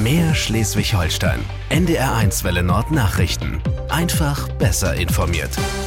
Mehr Schleswig-Holstein. NDR1 Welle Nord Nachrichten. Einfach besser informiert.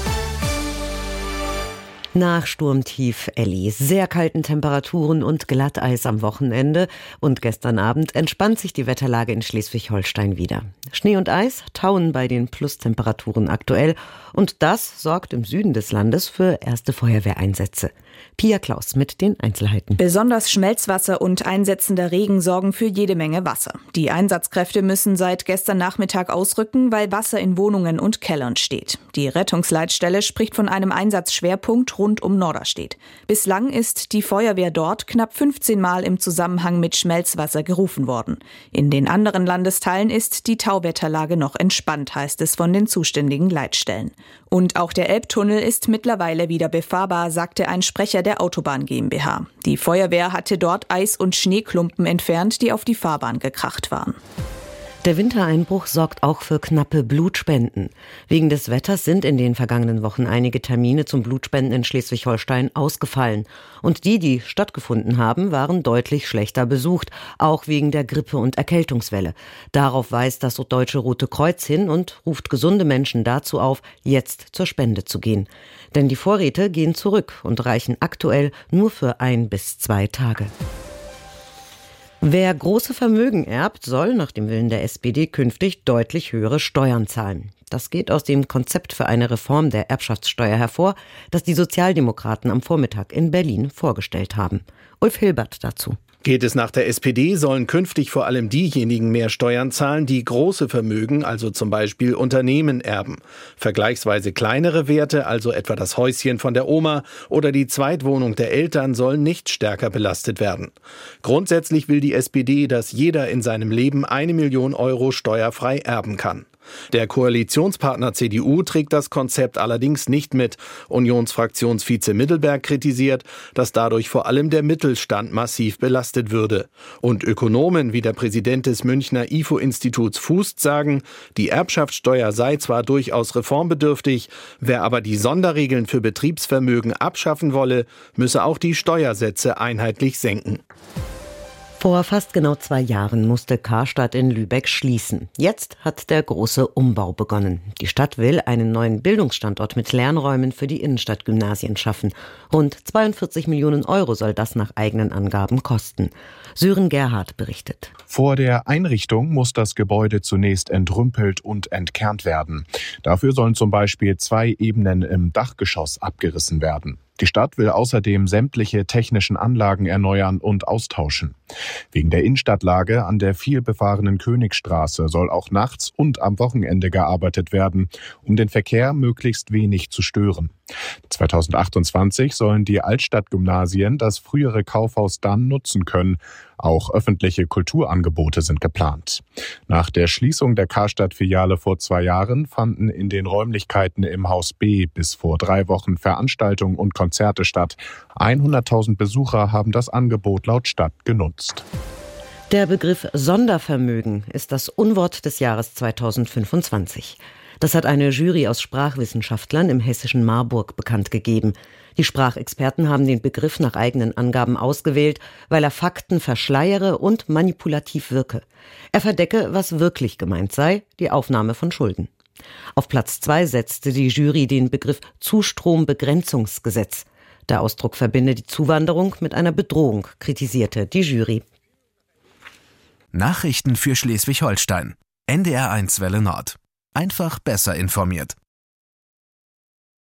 Nach Sturmtief Elli, sehr kalten Temperaturen und Glatteis am Wochenende und gestern Abend entspannt sich die Wetterlage in Schleswig-Holstein wieder. Schnee und Eis tauen bei den Plustemperaturen aktuell und das sorgt im Süden des Landes für erste Feuerwehreinsätze. Pia Klaus mit den Einzelheiten. Besonders Schmelzwasser und einsetzender Regen sorgen für jede Menge Wasser. Die Einsatzkräfte müssen seit gestern Nachmittag ausrücken, weil Wasser in Wohnungen und Kellern steht. Die Rettungsleitstelle spricht von einem Einsatzschwerpunkt rund um Norderstedt. Bislang ist die Feuerwehr dort knapp 15 Mal im Zusammenhang mit Schmelzwasser gerufen worden. In den anderen Landesteilen ist die Tauwetterlage noch entspannt, heißt es von den zuständigen Leitstellen. Und auch der Elbtunnel ist mittlerweile wieder befahrbar, sagte ein Sprecher der Autobahn GmbH. Die Feuerwehr hatte dort Eis- und Schneeklumpen entfernt, die auf die Fahrbahn gekracht waren. Der Wintereinbruch sorgt auch für knappe Blutspenden. Wegen des Wetters sind in den vergangenen Wochen einige Termine zum Blutspenden in Schleswig-Holstein ausgefallen. Und die stattgefunden haben, waren deutlich schlechter besucht, auch wegen der Grippe- und Erkältungswelle. Darauf weist das Deutsche Rote Kreuz hin und ruft gesunde Menschen dazu auf, jetzt zur Spende zu gehen. Denn die Vorräte gehen zurück und reichen aktuell nur für 1 bis 2 Tage. Wer große Vermögen erbt, soll nach dem Willen der SPD künftig deutlich höhere Steuern zahlen. Das geht aus dem Konzept für eine Reform der Erbschaftssteuer hervor, das die Sozialdemokraten am Vormittag in Berlin vorgestellt haben. Ulf Hilbert dazu. Geht es nach der SPD, sollen künftig vor allem diejenigen mehr Steuern zahlen, die große Vermögen, also zum Beispiel Unternehmen, erben. Vergleichsweise kleinere Werte, also etwa das Häuschen von der Oma oder die Zweitwohnung der Eltern, sollen nicht stärker belastet werden. Grundsätzlich will die SPD, dass jeder in seinem Leben 1 Million Euro steuerfrei erben kann. Der Koalitionspartner CDU trägt das Konzept allerdings nicht mit. Unionsfraktionsvize Middelberg kritisiert, dass dadurch vor allem der Mittelstand massiv belastet würde. Und Ökonomen wie der Präsident des Münchner IFO-Instituts Fußt sagen, die Erbschaftssteuer sei zwar durchaus reformbedürftig, wer aber die Sonderregeln für Betriebsvermögen abschaffen wolle, müsse auch die Steuersätze einheitlich senken. Vor fast genau 2 Jahren musste Karstadt in Lübeck schließen. Jetzt hat der große Umbau begonnen. Die Stadt will einen neuen Bildungsstandort mit Lernräumen für die Innenstadtgymnasien schaffen. Rund 42 Millionen Euro soll das nach eigenen Angaben kosten. Sören Gerhardt berichtet. Vor der Einrichtung muss das Gebäude zunächst entrümpelt und entkernt werden. Dafür sollen zum Beispiel 2 Ebenen im Dachgeschoss abgerissen werden. Die Stadt will außerdem sämtliche technischen Anlagen erneuern und austauschen. Wegen der Innenstadtlage an der vielbefahrenen Königstraße soll auch nachts und am Wochenende gearbeitet werden, um den Verkehr möglichst wenig zu stören. 2028 sollen die Altstadtgymnasien das frühere Kaufhaus dann nutzen können. Auch öffentliche Kulturangebote sind geplant. Nach der Schließung der Karstadt-Filiale vor 2 Jahren fanden in den Räumlichkeiten im Haus B bis vor 3 Wochen Veranstaltungen und Konzerte statt. 100.000 Besucher haben das Angebot laut Stadt genutzt. Der Begriff Sondervermögen ist das Unwort des Jahres 2025. Das hat eine Jury aus Sprachwissenschaftlern im hessischen Marburg bekannt gegeben. Die Sprachexperten haben den Begriff nach eigenen Angaben ausgewählt, weil er Fakten verschleiere und manipulativ wirke. Er verdecke, was wirklich gemeint sei, die Aufnahme von Schulden. Auf Platz 2 setzte die Jury den Begriff Zustrombegrenzungsgesetz. Der Ausdruck verbinde die Zuwanderung mit einer Bedrohung, kritisierte die Jury. Nachrichten für Schleswig-Holstein. NDR1 Welle Nord. Einfach besser informiert.